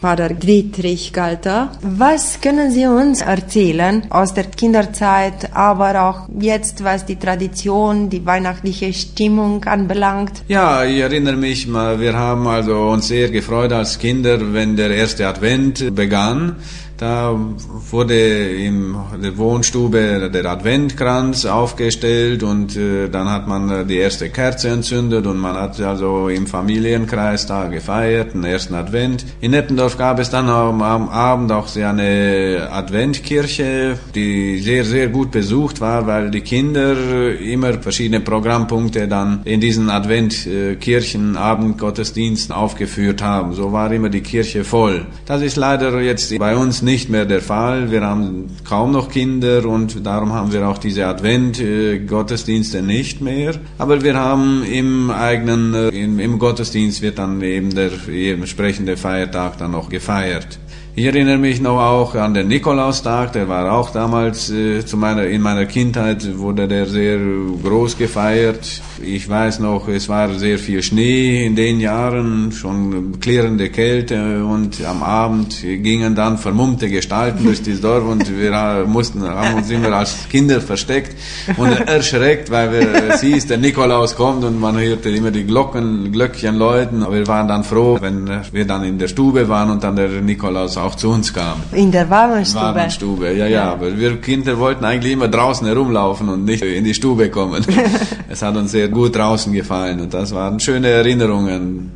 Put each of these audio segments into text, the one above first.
Pater Dietrich Galter. Was können Sie uns erzählen aus der Kinderzeit, aber auch jetzt, was die Tradition, die weihnachtliche Stimmung anbelangt? Ja, ich erinnere mich mal, wir haben also uns sehr gefreut als Kinder, wenn der erste Advent begann. Da wurde in der Wohnstube der Adventkranz aufgestellt und dann hat man die erste Kerze entzündet und man hat also im Familienkreis da gefeiert, den ersten Advent. In Neppendorf gab es dann am Abend auch so eine Adventkirche, die sehr, sehr gut besucht war, weil die Kinder immer verschiedene Programmpunkte dann in diesen Adventkirchen Abendgottesdiensten aufgeführt haben. So war immer die Kirche voll. Das ist leider jetzt bei uns nicht mehr der Fall. Wir haben kaum noch Kinder und darum haben wir auch diese Advent-Gottesdienste nicht mehr. Aber wir haben im Gottesdienst wird dann eben der entsprechende Feiertag dann noch gefeiert. Ich erinnere mich noch auch an den Nikolaustag, der war auch damals in meiner Kindheit wurde der sehr groß gefeiert. Ich weiß noch, es war sehr viel Schnee in den Jahren, schon klirrende Kälte und am Abend gingen dann vermummte Gestalten durch das Dorf und wir haben uns immer als Kinder versteckt und erschreckt, weil es hieß, der Nikolaus kommt und man hörte immer die Glöckchen läuten. Aber wir waren dann froh, wenn wir dann in der Stube waren und dann der Nikolaus auch zu uns kam. In der warmen Stube? Warmen Stube, ja. Aber wir Kinder wollten eigentlich immer draußen herumlaufen und nicht in die Stube kommen. Es hat uns sehr gut draußen gefallen und das waren schöne Erinnerungen.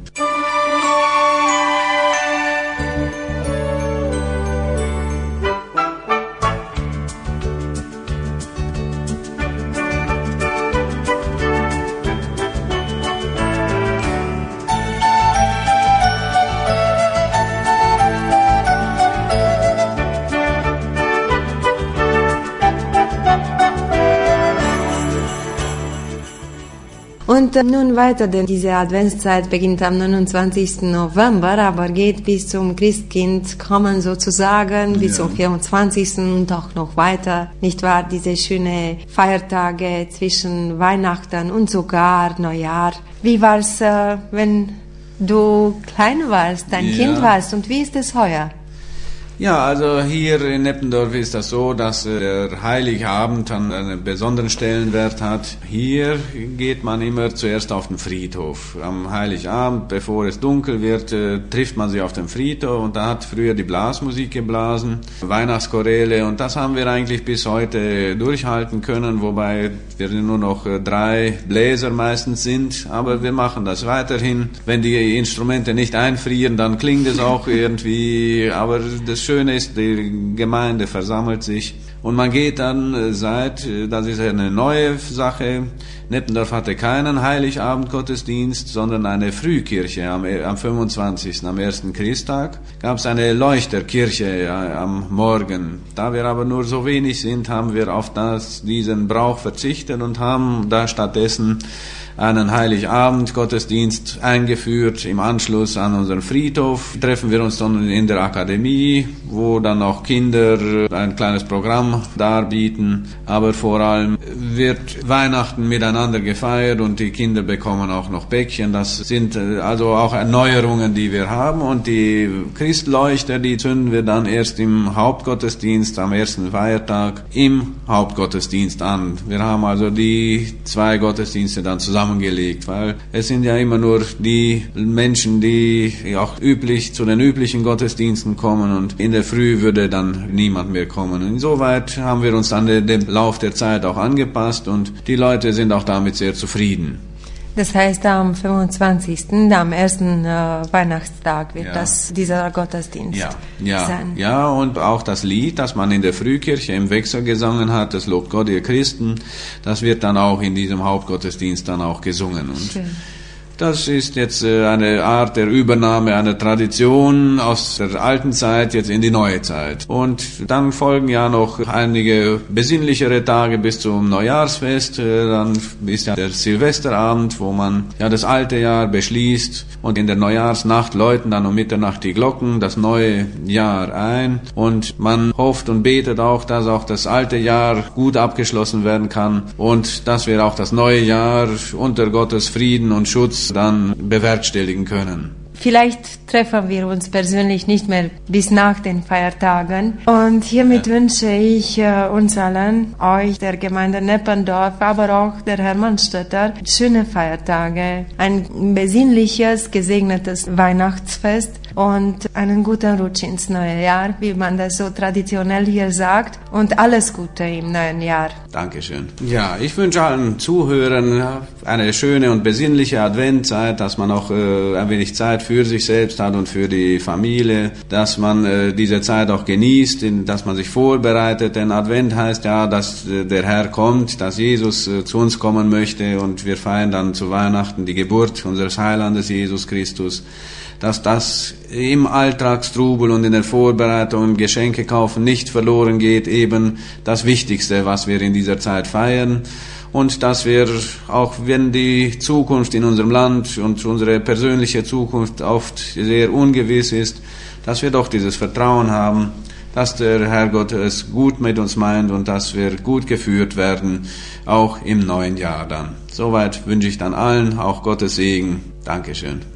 Und nun weiter, denn diese Adventszeit beginnt am 29. November, aber geht bis zum Christkindkommen sozusagen, bis zum 24. und auch noch weiter. Nicht wahr, diese schönen Feiertage zwischen Weihnachten und sogar Neujahr. Wie war's, wenn du klein warst, ein Kind warst und wie ist es heuer? Ja, also hier in Neppendorf ist das so, dass der Heiligabend einen besonderen Stellenwert hat. Hier geht man immer zuerst auf den Friedhof. Am Heiligabend, bevor es dunkel wird, trifft man sich auf dem Friedhof und da hat früher die Blasmusik geblasen, Weihnachtschoräle und das haben wir eigentlich bis heute durchhalten können, wobei wir nur noch 3 Bläser meistens sind, aber wir machen das weiterhin. Wenn die Instrumente nicht einfrieren, dann klingt es auch irgendwie, aber das Schöne ist, die Gemeinde versammelt sich und man geht dann das ist eine neue Sache. Neppendorf hatte keinen Heiligabend-Gottesdienst, sondern eine Frühkirche am 25., am ersten Christtag, gab es eine Leuchterkirche am Morgen. Da wir aber nur so wenig sind, haben wir auf diesen Brauch verzichtet und haben da stattdessen einen Heiligabend-Gottesdienst eingeführt. Im Anschluss an unseren Friedhof treffen wir uns dann in der Akademie, wo dann auch Kinder ein kleines Programm darbieten. Aber vor allem wird Weihnachten miteinander gefeiert und die Kinder bekommen auch noch Bäckchen. Das sind also auch Erneuerungen, die wir haben. Und die Christleuchter, die zünden wir dann erst im Hauptgottesdienst, am ersten Feiertag, im Hauptgottesdienst an. Wir haben also die 2 Gottesdienste dann zusammengelegt, weil es sind ja immer nur die Menschen, die auch zu den üblichen Gottesdiensten kommen und in der Früh würde dann niemand mehr kommen. Insoweit haben wir uns an den Lauf der Zeit auch angepasst und die Leute sind auch damit sehr zufrieden. Das heißt, am 25., am ersten Weihnachtstag wird dieser Gottesdienst sein. Ja, und auch das Lied, das man in der Frühkirche im Wechsel gesungen hat, das Lobt Gott, ihr Christen, das wird dann auch in diesem Hauptgottesdienst dann auch gesungen. Und schön. Das ist jetzt eine Art der Übernahme einer Tradition aus der alten Zeit jetzt in die neue Zeit. Und dann folgen ja noch einige besinnlichere Tage bis zum Neujahrsfest. Dann ist ja der Silvesterabend, wo man ja das alte Jahr beschließt und in der Neujahrsnacht läuten dann um Mitternacht die Glocken das neue Jahr ein. Und man hofft und betet auch, dass auch das alte Jahr gut abgeschlossen werden kann und dass wir auch das neue Jahr unter Gottes Frieden und Schutz dann bewerkstelligen können. Vielleicht treffen wir uns persönlich nicht mehr bis nach den Feiertagen. Und hiermit wünsche ich uns allen, euch, der Gemeinde Neppendorf, aber auch der Herr Mannstädter, schöne Feiertage, ein besinnliches, gesegnetes Weihnachtsfest und einen guten Rutsch ins neue Jahr, wie man das so traditionell hier sagt, und alles Gute im neuen Jahr. Dankeschön. Ja, ich wünsche allen Zuhörern eine schöne und besinnliche Adventzeit, dass man auch ein wenig Zeit für sich selbst hat und für die Familie, dass man diese Zeit auch genießt, dass man sich vorbereitet, denn Advent heißt ja, dass der Herr kommt, dass Jesus zu uns kommen möchte und wir feiern dann zu Weihnachten die Geburt unseres Heilandes Jesus Christus. Dass das im Alltagstrubel und in der Vorbereitung, Geschenke kaufen nicht verloren geht, eben das Wichtigste, was wir in dieser Zeit feiern. Und dass wir, auch wenn die Zukunft in unserem Land und unsere persönliche Zukunft oft sehr ungewiss ist, dass wir doch dieses Vertrauen haben, dass der Herrgott es gut mit uns meint und dass wir gut geführt werden, auch im neuen Jahr dann. Soweit wünsche ich dann allen auch Gottes Segen. Dankeschön.